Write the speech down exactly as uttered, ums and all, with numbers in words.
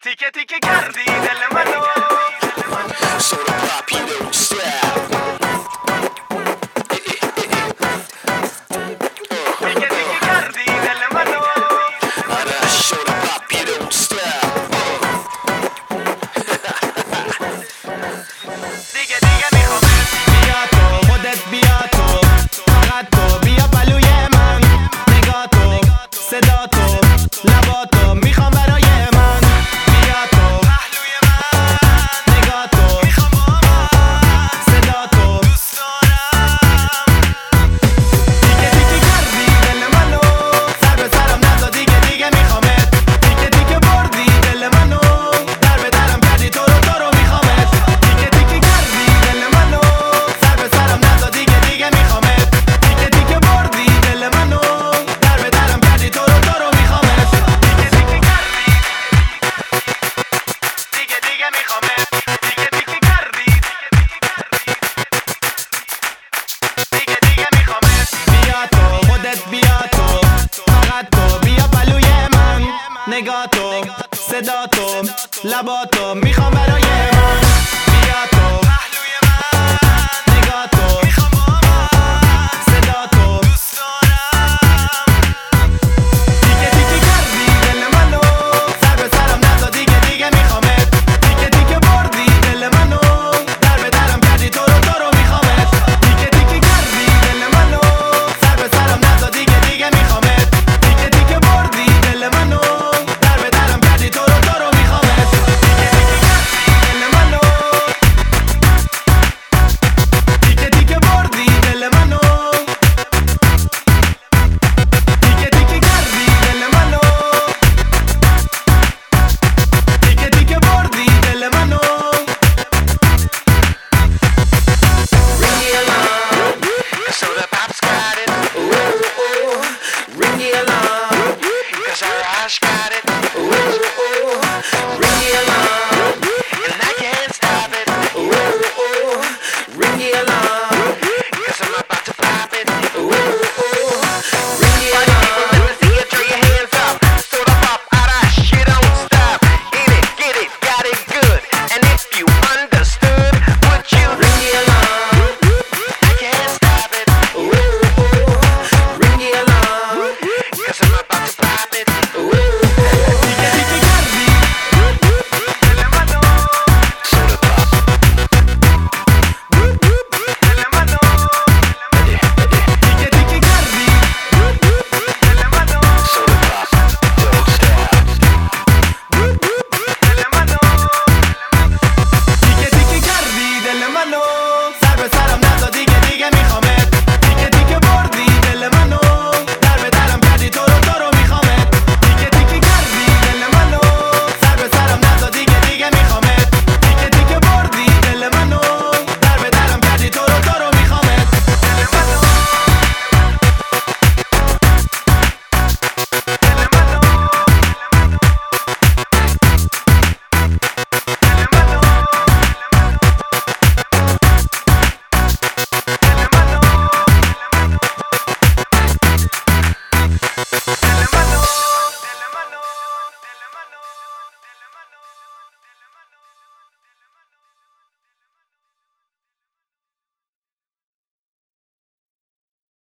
تیکه تیکه کردی دل منو Soda pop, you don't stop. تیکه تیکه کردی دل منو آره soda pop, you don't stop. دیگه دیگه میخوام بیا تو خودت بیا تو فقط تو بیا پلوی من نگاه تو صدا تو لبا تو میخوام برای من بیا تو پهلوی من نگاه تو میخوام با من صدا تو دوست دارم دیگه دیگه کردی دل منو سر به سرم نزا دیگه دیگه میخوامت دیگه دیگه بردی دل منو در به درم کردی تو رو تو رو میخوامت دیگه دیگه کردی دل منو سر به سرم نزا دیگه دیگه میخوامت دیگه دیگه بردی دل منو در به درم کردی تو رو تو رو میخوامت دیگه دیگه کردی دیگه دیگه میخوام دیگه دیگه کردی دیگه دیگه میخوام بیا تو خودت بیا تو فقط تو بیا پلوی من نگاه تو صدا تو لبا تو میخوام برای من بیا تو پهلوی من نگاه تو